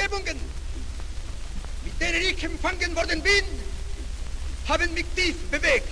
Kundgebungen, mit denen ich empfangen worden bin, haben mich tief bewegt.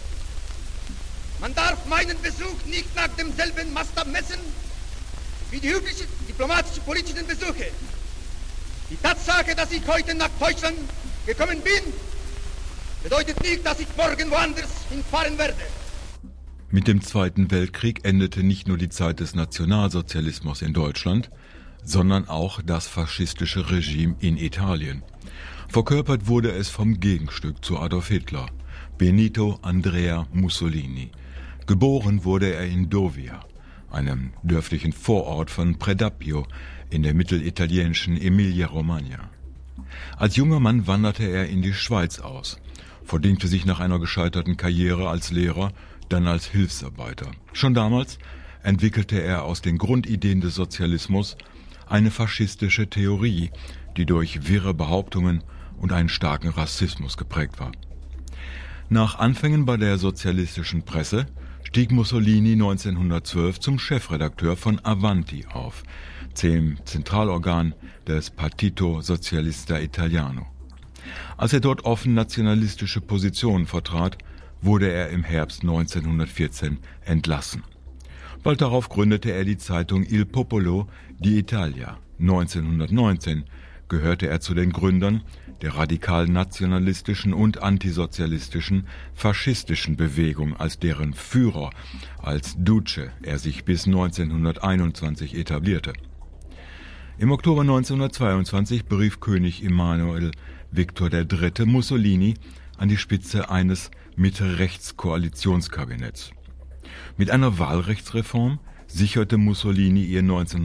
Man darf meinen Besuch nicht nach demselben Maßstab messen wie die üblichen diplomatischen politischen Besuche. Die Tatsache, dass ich heute nach Deutschland gekommen bin, bedeutet nicht, dass ich morgen woanders hinfahren werde. Mit dem Zweiten Weltkrieg endete nicht nur die Zeit des Nationalsozialismus in Deutschland, sondern auch das faschistische Regime in Italien. Verkörpert wurde es vom Gegenstück zu Adolf Hitler, Benito Andrea Mussolini. Geboren wurde er in Dovia, einem dörflichen Vorort von Predappio in der mittelitalienischen Emilia-Romagna. Als junger Mann wanderte er in die Schweiz aus, verdingte sich nach einer gescheiterten Karriere als Lehrer, dann als Hilfsarbeiter. Schon damals entwickelte er aus den Grundideen des Sozialismus eine faschistische Theorie, die durch wirre Behauptungen und einen starken Rassismus geprägt war. Nach Anfängen bei der sozialistischen Presse stieg Mussolini 1912 zum Chefredakteur von Avanti auf, dem Zentralorgan des Partito Socialista Italiano. Als er dort offen nationalistische Positionen vertrat, wurde er im Herbst 1914 entlassen. Bald darauf gründete er die Zeitung Il Popolo d'Italia. 1919 gehörte er zu den Gründern der radikal-nationalistischen und antisozialistischen faschistischen Bewegung, als deren Führer, als Duce, er sich bis 1921 etablierte. Im Oktober 1922 berief König Emanuel Victor III. Mussolini an die Spitze eines Mitte-Rechts-Koalitionskabinetts. Mit einer Wahlrechtsreform sicherte Mussolini ihr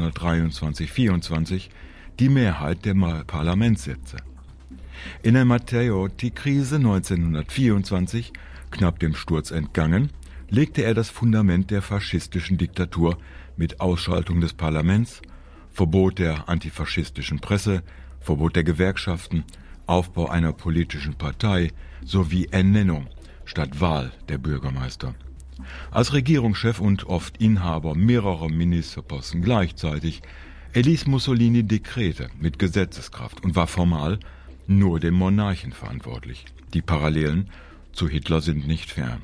1923-24 die Mehrheit der Parlamentssitze. In der Matteotti-Krise 1924, knapp dem Sturz entgangen, legte er das Fundament der faschistischen Diktatur mit Ausschaltung des Parlaments, Verbot der antifaschistischen Presse, Verbot der Gewerkschaften, Aufbau einer politischen Partei sowie Ernennung statt Wahl der Bürgermeister. Als Regierungschef und oft Inhaber mehrerer Ministerposten gleichzeitig erließ Mussolini Dekrete mit Gesetzeskraft und war formal nur dem Monarchen verantwortlich. Die Parallelen zu Hitler sind nicht fern.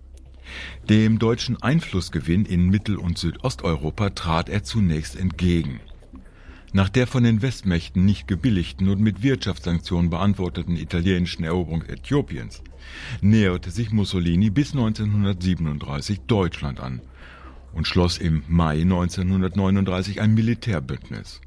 Dem deutschen Einflussgewinn in Mittel- und Südosteuropa trat er zunächst entgegen. Nach der von den Westmächten nicht gebilligten und mit Wirtschaftssanktionen beantworteten italienischen Eroberung Äthiopiens näherte sich Mussolini bis 1937 Deutschland an und schloss im Mai 1939 ein Militärbündnis.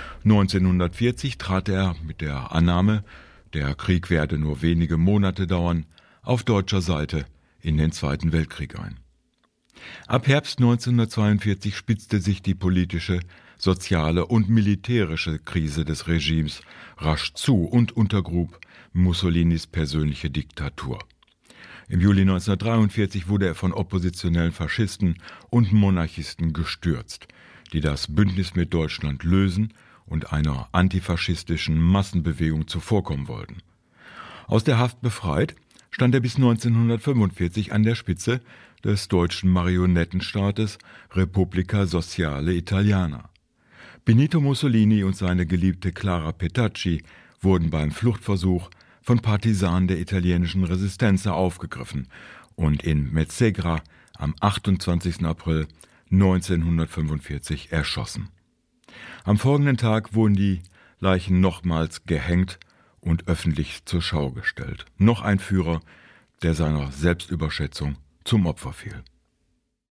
1940 trat er mit der Annahme, der Krieg werde nur wenige Monate dauern, auf deutscher Seite in den Zweiten Weltkrieg ein. Ab Herbst 1942 spitzte sich die politische, soziale und militärische Krise des Regimes rasch zu und untergrub Mussolinis persönliche Diktatur. Im Juli 1943 wurde er von oppositionellen Faschisten und Monarchisten gestürzt, die das Bündnis mit Deutschland lösen und einer antifaschistischen Massenbewegung zuvorkommen wollten. Aus der Haft befreit, stand er bis 1945 an der Spitze des deutschen Marionettenstaates Repubblica Sociale Italiana. Benito Mussolini und seine Geliebte Clara Petacci wurden beim Fluchtversuch von Partisanen der italienischen Resistenza aufgegriffen und in Mezzegra am 28. April 1945 erschossen. Am folgenden Tag wurden die Leichen nochmals gehängt und öffentlich zur Schau gestellt. Noch ein Führer, der seiner Selbstüberschätzung zum Opfer fiel.